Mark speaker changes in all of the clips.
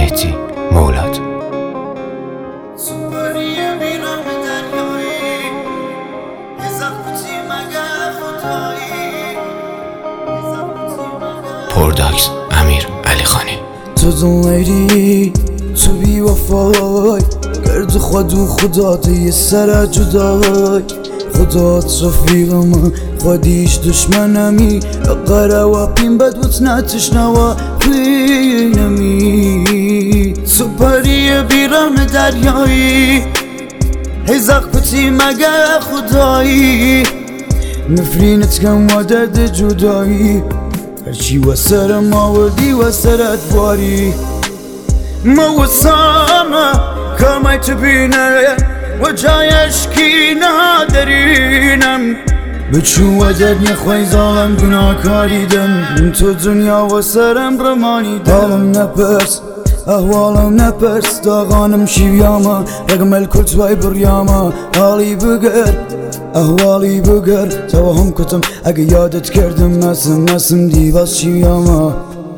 Speaker 1: مهدی مولاد. پرداکس امیر علی خانی.
Speaker 2: تو دنیری تو بی وفای گرد خود و خدات یه سر جدای خدات رفیقم خودیش دشمنمی قره و پین بدوت نتشنوا فینمی تو پری بیرم دریایی هیزق کتی مگه خدایی نفرینت کم و درد جدایی هرچی و سرم آوردی و سرت باری ما وسامه کامای تو بینه و جایش کی ندارینم بچو و درد نخوای ظالم گناهکاریدم تو دنیا و سرم رمانیدم حالم نپرس احوالم نپرس داغانم شیویاما رقم الکل توای بریاما حالی بگر احوالی بگر توهم کتم اگه یادت کردم نسم دیواز شیویاما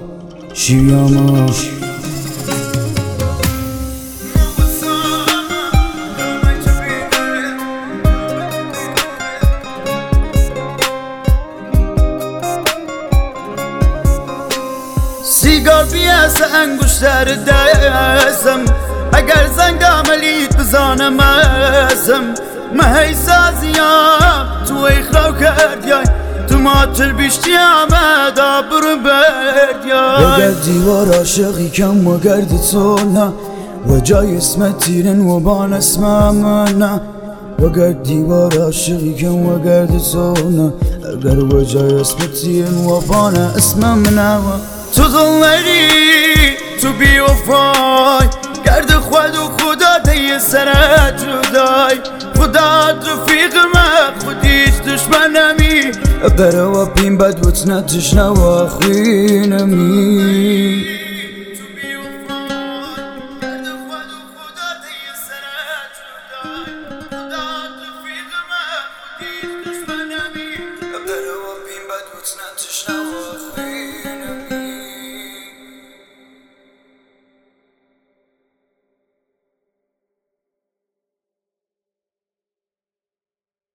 Speaker 2: سیگار بیاسه انگشتر دستم اگر زنگ عملیت بزانم ازم مهی سازیم تو اخراو کردیای تو ماتر بیشتی آمده برو بردیای وگر دیوار عاشقی کم و گرد تو نه و جای اسمت تیرن و بان اسم منه وگر دیوار عاشقی کم و گرد تو نه اگر و جای اسمت تیرن و بان اسم منه تو دلری تو بی وفای گرد خود و خدا دی سرت جدای خدا رفیقم خودیش دشمنمی بره و پین بدوت نتشنوا خوینمی